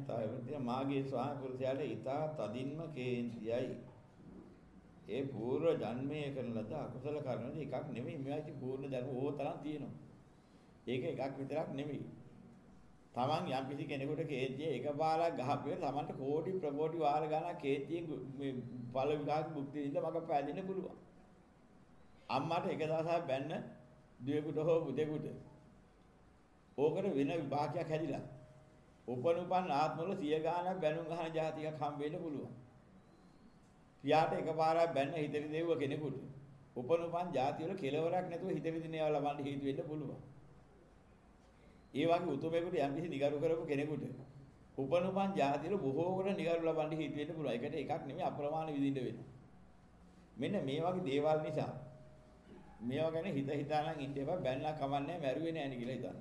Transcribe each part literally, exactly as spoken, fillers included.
තව මාගේ ස්වාමි පුරුෂයාට ඊතා තදින්ම කේන්තියයි. ඒ පූර්ව ජන්මයේ කරන ලද අකුසල කර්මද එකක් නෙමෙයි. මේවා ඉති පූර්ණ ධර්ම ඕතරම් තියෙනවා. ඒක එකක් විතරක් නෙමෙයි. Taman යම් කිසි කෙනෙකුට කේන්තිය එකපාරක් ගහපුවේ Tamanට කෝටි ප්‍රකෝටි වාර ගණන් කේන්තියෙන් මේ ඵල විකාශ භුක්ති විඳ මග පෑදෙන්න පුළුවන්. අම්මාට එක දවසක් බැන්න දුවෙකුට හෝ පුතෙකුට ඕකට වෙන විභාගයක් හැදිලා උපන් උපන් ආත්මවල සිය ගාණක් බැනුම් ගහන જાතියක් හම් වෙන්න පුළුවන්. පියාට එකපාරක් බැන්න හිතේ දෙව්ව කෙනෙකුට උපන් උපන් જાති වල කෙලවරක් නැතුව හිත විදින ඒවා ලබන්න හේතු වෙන්න පුළුවන්. ඒ වගේ උතුමෙකුට යම් කිසි නිගරු කරපු කෙනෙකුට උපන් උපන් જાති වල බොහෝ කොට නිගරු ලබන්න හේතු වෙන්න පුළුවන්. ඒකට එකක් නෙමෙයි අප්‍රමාණ විදින්න වෙනවා. මෙන්න මේ වගේ දේවල් නිසා මේවා ගැන හිත හිතානම් ඉන්න එපා. බැන්නලා කමන්නේ මැරුවේ නෑනේ කියලා හිතන්න.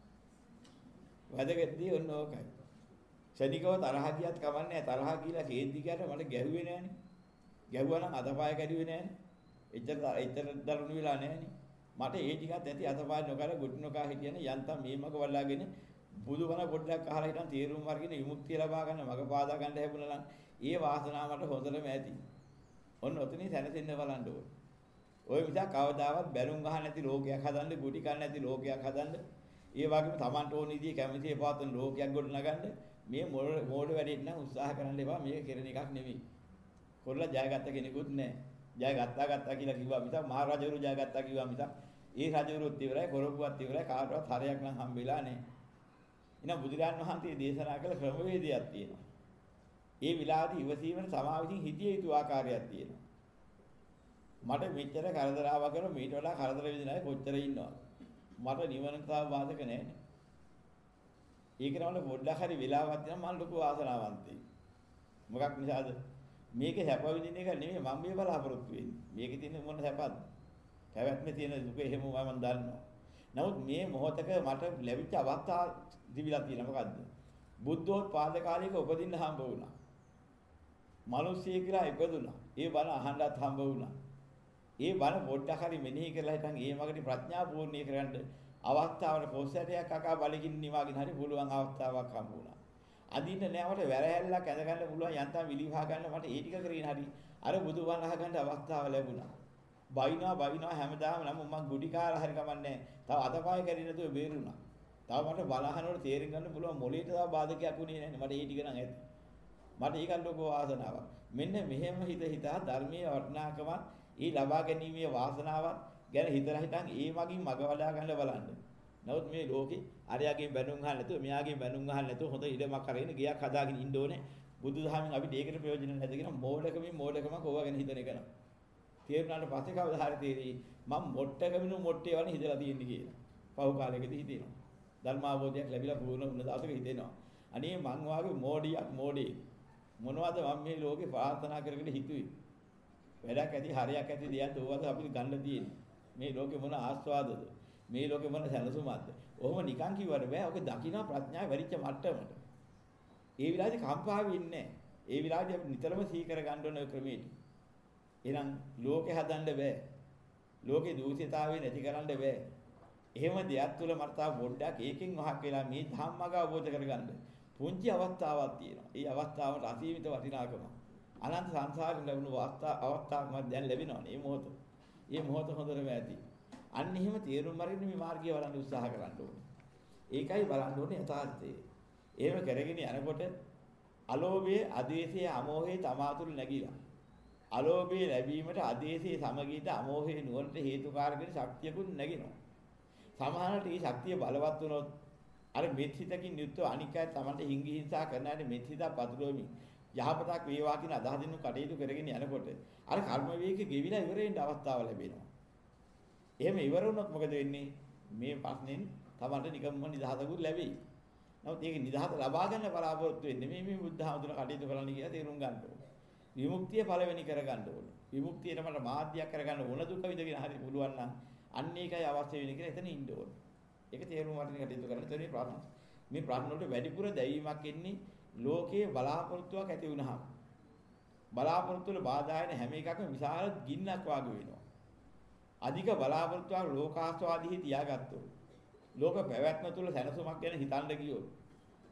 වැදගත්දී ඔන්න ඕකයි. ශනිකව තරහ ගියත් කමන්නේ තරහ කියලා කේන්ති කියට මට ගැහුවේ නෑනේ. ගැහුවා නම් අතපාය කැඩුවේ නෑනේ. එච්චර එච්චර දරුණු වෙලා නෑනේ. මට ඒ ටිකත් ඇති අතපාය නොකර ගුටි නොකා හිටියනේ යන්තම් මේමක වල්ලාගෙන බුදුබණ පොඩ්ඩක් අහලා හිටන් තීරුම් වර්ගින විමුක්තිය ලබා ගන්න මග පාදා ගන්න හැබුණා නම් ඒ වාසනාව මට හොඳටම ඇති. ඔන්න ඔතනින් සැනසෙන්න බලන්න ඕනේ. ඔය විදිහ කවදාවත් බැලුම් ගහන්න නැති ලෝකයක් හදන්න, ගුටි කන්න නැති ලෝකයක් හදන්න, ඒ වගේම Tamanට ඕන විදිහේ කැමැතිේ පවත්වන ලෝකයක් ගොඩනගන්න මේ මෝඩ වැඩේ නම් උත්සාහ කරන්න එපා. මේක කෙරෙන එකක් නෙවෙයි. කොරලා ජයගත්ත කෙනෙකුත් නැහැ. ජය ගත්තා ගත්තා කියලා කිව්වා මිසක් මහරජවරු ජය ගත්තා කිව්වා මිසක් ඒ රජවරුත් ඉවරයි, කරපුවත් ඉවරයි, කාටවත් හරයක් නම් හම්බෙලා නැහැ. එහෙනම් බුදුරජාන් වහන්සේ දේශනා කළ ක්‍රමවේදයක් තියෙනවා. ඒ විලාදී ඉවසීමෙන් සමාවිතින් හිතිය යුතු ආකාරයක් තියෙනවා. මට මෙච්චර කරදර ආවා කියලා මීට වඩා කරදර විඳින අය කොච්චර ඉන්නවද? මට නිවනට තාම වාදක නැහැනේ. ඒක නවල පොඩ්ඩක් හරි වෙලාවක් දෙනවා මම ලොකු ආසනාවන්තයි. මොකක් නිසාද? මේකේ සැප විඳින එක නෙමෙයි මම මේ බලාපොරොත්තු වෙන්නේ. මේකේ තියෙන මොන සැපද? පැවැත්මේ තියෙන දුක එහෙම මම දන්නවා. නමුත් මේ මොහොතක මට ලැබිච්ච අවස්ථාව දිවිලා තියෙන මොකද්ද? බුද්ධෝත්පාද කාලයක උපදින්න හම්බ වුණා. මිනිස්සෙක් කියලා ඉපදුණා. ඒ බණ අහන්නත් හම්බ වුණා. ඒ බණ පොඩ්ඩක් හරි මෙනෙහි කරලා හිටන් ඒ වගේ ප්‍රඥා පූර්ණිය කරගන්න අවස්ථාවකට කොස්සටයක් අකා බලකින් නිවාගෙන හරි පුළුවන් අවස්ථාවක් හම්බ වුණා. අදින්න නෑ මට වැරහැල්ලක් ඇඳ ගන්න පුළුවන් යන්තම් විලිවා ගන්න මට ඒ ටික කරගෙන හරි අර බුදුබණ අහගන්න අවස්ථාව ලැබුණා. බයිනවා බයිනවා හැමදාම නම් මම ගුඩි කාලා හරි කමන්නේ. තව අතපාය කැඩෙන්නේ නැතුව බේරුණා. තව මට බලහනවල තේරුම් ගන්න පුළුවන් මොලේට තව බාධකයක් උනේ නැහැ. මට ඒ ටික නම් ඇති. මට ඒක ලොකෝ වාසනාවක්. මෙන්න මෙහෙම හිත හිතා ධර්මයේ වටිනාකම ඊ ලබා ගැනීමේ වාසනාවක් ගැන හිතලා හිටන් ඒ වගේ මග වඩා ගන්න බලන්න. නමුත් මේ ලෝකේ අරයාගේ බැනුම් අහන්න නැතුව මෙයාගේ බැනුම් අහන්න නැතුව හොඳ ඉඩමක් අරගෙන ගියක් හදාගෙන ඉන්න ඕනේ. බුදුදහමෙන් අපිට ඒකට ප්‍රයෝජන නැද්ද කියන මෝඩකමින් මෝඩකම කෝවගෙන හිතන එක නම. තේරුණාට පස්සේ කවදා හරි තේරෙයි මම මොට්ටකමිනු මොට්ටේ වань හිතලා තියෙන්නේ කියලා. පහු කාලෙකදී හිතෙනවා. ධර්මාවබෝධයක් ලැබිලා පුරුණ වුණ දවසක හිතෙනවා. අනේ මං වාගේ මෝඩියක් මෝඩේ මොනවද මම මේ ලෝකේ ප්‍රාර්ථනා කරගෙන හිතුවේ. වැඩක් ඇති හරයක් ඇති දෙයක් ඕවද අපිට ගන්න තියෙන්නේ. මේ ලෝකේ මොන ආස්වාදද? මේ ලෝකේ මොන සැලසුමක්ද? ඔහොම නිකන් කිව්වට බෑ. ඔක දකින්න ප්‍රඥාව වැඩිච්ච මට්ටමට. ඒ විලාදී කම්පා වෙන්නේ නැහැ. ඒ විලාදී අපි නිතරම සිහි කර ගන්න ඕන ක්‍රමයට. එහෙනම් ලෝකේ හදන්න බෑ. ලෝකේ දූෂිතාවේ නැති කරන්න බෑ. එහෙම දෙයක් තුල මට තා පොඩ්ඩක් ඒකෙන් වහක් වෙලා මේ ධම්මග අවබෝධ කරගන්න පුංචි අවස්ථාවක් තියෙනවා. ඒ අවස්ථාවට අසීමිත වටිනාකම. අනන්ත සංසාරේ ලැබුණු අවස්ථාවක් දැන් ලැබෙනවා මේ මොහොත. මේ මොහොත හොඳටම ඇති. අන්න එහෙම තේරුම් අරගෙන මේ මාර්ගය වඩන්න උත්සාහ කරන්න ඕනේ. ඒකයි බලන්න ඕනේ යථාර්ථය. එහෙම කරගෙන යනකොට අලෝභයේ, අද්වේෂයේ, අමෝහයේ තමාතුල නැගිලා. අලෝභයේ ලැබීමට අද්වේෂයේ සමගීත අමෝහයේ නුවණට හේතුකාරක වෙන ශක්තියකුත් නැගිනවා. සමහරවිට මේ ශක්තිය බලවත් වුණොත් අර මෙත්සිතකින් යුක්තව අනිකයි තමන්ට හිංගි හිංසා කරන හැටි මෙත්සිත පතුරවමින් යහපතක් වේවා කියන අදහසින් කටයුතු කරගෙන යනකොට අර කර්ම වේගය ගෙවිලා ඉවර වෙන්න අවස්ථාව ලැබෙනවා. එහෙම ඉවර වුණොත් මොකද වෙන්නේ? මේ ප්‍රශ්නෙන් තමන්ට නිකම්ම නිදහසකුත් ලැබෙයි. නමුත් ඒක නිදහස ලබා ගන්න බලාපොරොත්තු වෙන්නේ මේ මේ බුද්ධ ආමතුන කටයුතු කරන්න කියලා තේරුම් ගන්න ඕනේ. විමුක්තිය පළවෙනි කර ගන්න ඕනේ. විමුක්තියට මට මාධ්‍යයක් කරගන්න ඕන දුක විඳගෙන හරි පුළුවන් නම් අන්න ඒකයි අවශ්‍ය වෙන්නේ කියලා එතන ඉන්න ඕනේ. ඒක තේරුම් ගන්න කටයුතු කරන්න. ඒතරේ ප්‍රශ්න. මේ ප්‍රශ්න වලට වැඩිපුර දැවීමක් එන්නේ ලෝකයේ බලාපොරොත්තුවක් ඇති වුණාම. බලාපොරොත්තු වල බාධා වෙන හැම එකක්ම විශාල ගින්නක් වාගේ වෙනවා. අධික බලාපොරොත්තුවක් ලෝකාස්වාදීහි තියාගත්තොත් ලෝක පැවැත්ම තුල සැනසුමක් ගැන හිතන්න ගියොත්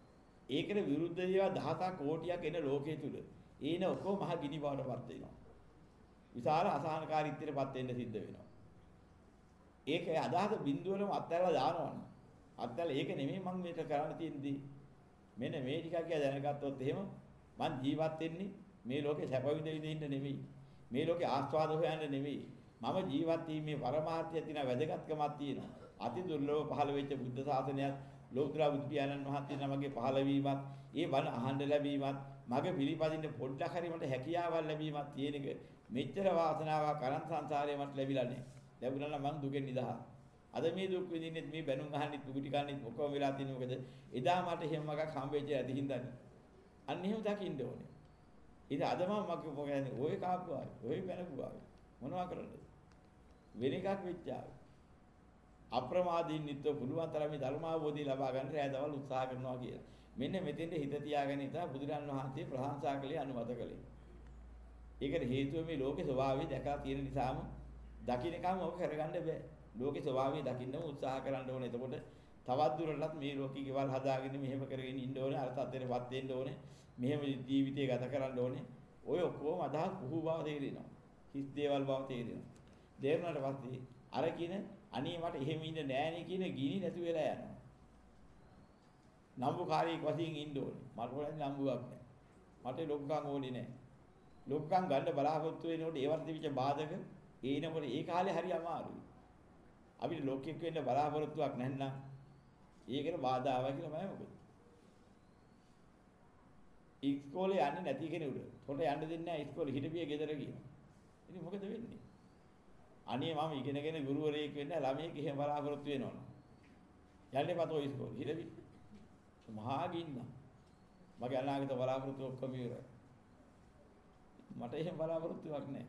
ඒකට විරුද්ධ ඒවා දහසක් කෝටියක් එන ලෝකයේ තුල ඒන ඔක්කොම මහ ගිනි බවටපත් වෙනවා. විශාල අසහනකාරීත්වයටපත් වෙන්න සිද්ධ වෙනවා. ඒකේ අදහස බිඳුවලම අත්හැරලා දානවනේ. අත්හැරලා ඒක නෙමෙයි මම මේක කරන්න තියෙන්නේ. මෙන්න මේ ටික කියලා දැනගත්තොත් එහෙම මං ජීවත් වෙන්නේ මේ ලෝකේ සැප විඳ විඳ ඉන්න නෙමෙයි. මේ ලෝකේ ආස්වාද හොයන්න නෙමෙයි. මම ජීවත් වීමේ පරමාර්ථය තියෙන වැදගත්කමක් තියෙනවා. අති දුර්ලභ පහළ වෙච්ච බුද්ධ ශාසනයත් ලෝතර බුදු පියාණන් වහන්සේ නමගේ පහළ වීමත්, ඒ බණ අහන්න ලැබීමත්, මගේ පිළිපදින්න පොඩ්ඩක් හරි මට හැකියාවක් ලැබීමත් තියෙන එක මෙච්චර වාසනාවක් කරන් සංසාරේ මට ලැබිලා නැහැ. ලැබුණා නම් මං දුකෙන් නිදහස්. අද මේ දුක් විඳින්නෙත් මේ බැනුම් අහන්නෙත් පුගුටි කන්නෙත් ඔක්කොම වෙලා තියෙන්නේ මොකද? එදා මට එහෙම මගක් හම්බෙච්ච ඇති හින්දානේ. අන්න එහෙම දකින්න ඕනේ. ඉතින් අද මම මගේ මොකද ඔය කාපුවා, ඔය බැනපුවා. මොනවා කරන්නද? වෙන එකක් වෙච්චා. අප්‍රමාදීන් නිත්ව පුළුවන් තරම් මේ ධර්මාවබෝධය ලබා ගන්න රැඳවල් උත්සාහ කරනවා කියලා. මෙන්න මෙතෙන්ද හිත තියාගෙන ඉඳලා බුදුරන් වහන්සේ ප්‍රශංසා කළේ අනුමත කළේ. ඒකට හේතුව මේ ලෝකේ ස්වභාවය දැකලා තියෙන නිසාම දකින්නකම ඔක කරගන්න බෑ. ලෝකේ ස්වභාවය දකින්නම උත්සාහ කරන්න ඕනේ. එතකොට තවත් දුරටත් මේ ලෝකී ගෙවල් හදාගෙන මෙහෙම කරගෙන ඉන්න ඕනේ. අර තත්ත්වෙටපත් වෙන්න ඕනේ. මෙහෙම ජීවිතය ගත කරන්න ඕනේ. ඔය ඔක්කොම අදහස් පුහු බව තේරෙනවා. හිස් දේවල් බව තේරෙනවා. දේරුණාට පස්සේ අර කියන අනේ මට එහෙම ඉන්න නෑනේ කියන ගිනි නැතු වෙලා යනවා. නම්බුකාරයෙක් වශයෙන් ඉන්න ඕනේ. මට හොයන්නේ නම්බුවක් නෑ. මට ලොක්කම් ඕනේ නෑ. ලොක්කම් ගන්න බලාපොරොත්තු වෙනකොට ඒවට තිබිච්ච බාධක ඒනකොට ඒ කාලේ හරි අමාරුයි. අපිට ලෝකෙක වෙන්න බලාපොරොත්තුවක් නැත්නම් ඒකට බාධා ආවා කියලා මම මොකද? ඉස්කෝලේ යන්නේ නැති කෙනෙකුට පොට යන්න දෙන්නේ නැහැ ඉස්කෝලේ හිටපිය ගෙදර ගියා. ඉතින් මොකද වෙන්නේ? අනේ මම ඉගෙනගෙන ගුරුවරයෙක් වෙන්න ළමයෙක් එහෙම බලාපොරොත්තු වෙනවනේ. යන්නේ පතෝ ඉස්කෝලේ හිටපි. මහා ගින්න. මගේ අනාගත බලාපොරොත්තු ඔක්කොම ඉවරයි. මට එහෙම බලාපොරොත්තුවක් නැහැ.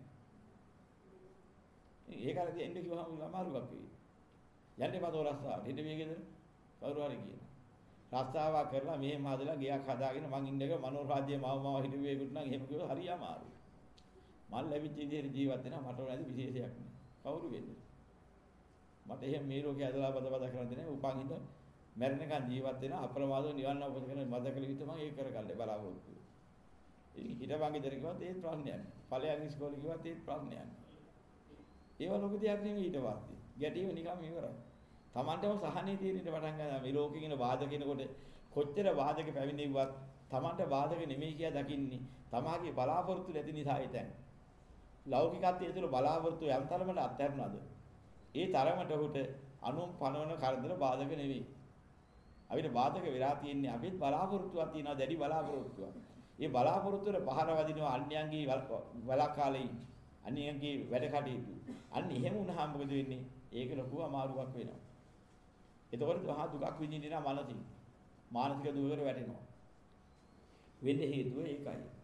ඒකලදී එන්න කිව්වම අමාරුවක් වෙයි. යන්නේ පතෝ රස්සාවට හිටපිය ගෙදර කවුරු හරි කියනවා. රස්සාවක් කරලා මෙහෙම හදලා ගියක් හදාගෙන මං ඉන්නක මනෝරාජ්‍ය මාව මාව හිටුවේකට නම් එහෙම කිව්ව හරි අමාරුයි. මල් ලැබිච්ච විදිහට ජීවත් වෙනවා මට නැති විශේෂයක් නෑ. කවුරු වෙන්නේ? මට එහෙම මේ ලෝකේ ඇදලා බද බද කරන්නේ නෑ. උපන් හිට මැරෙනකන් ජීවත් වෙන අප්‍රමාදව නිවන් අවබෝධ කරගෙන මදකල විතර මම ඒක කරගන්න බලාපොරොත්තු වෙනවා. ඉතින් හිටපන් ගෙදර කිව්වත් ඒත් ප්‍රශ්නයක් නෑ. ඵලයන් ඉස්කෝලේ කිව්වත් ඒත් ප්‍රශ්නයක් නෑ. ඒව ලොකු දෙයක් නෙමෙයි ඊට පස්සේ. ගැටීම නිකම් ඉවරයි. Tamanටම සහනේ තියෙන්න පටන් ගන්නවා. මේ ලෝකේ කියන බාධක කෙනකොට කොච්චර බාධක පැමිණෙව්වත් Tamanට බාධක නෙමෙයි කියලා දකින්නේ. තමාගේ බලාපොරොත්තු නැති නිසා හිතන්නේ. ලෞකිකත්වයේ තුල බලාපොරොත්තු යම් තරමකට අත්හැරුණාද? ඒ තරමට උට අනුන් පනවන කරදර බාධක නෙවෙයි. අපිට බාධක වෙලා තියෙන්නේ අපිත් බලාපොරොත්තුවක් තියෙනවා දැඩි බලාපොරොත්තුවක්. ඒ බලාපොරොත්තු වල පහර වදිනවා අන්‍යයන්ගේ වලකාලේ අන්‍යයන්ගේ වැඩ කටයුතු. අන්න එහෙම වුණාම මොකද වෙන්නේ? ඒක ලොකු අමාරුවක් වෙනවා. එතකොට මහා දුකක් විඳින්න මනසින් මානසික දුකකට වැටෙනවා. වෙන්න හේතුව ඒකයි.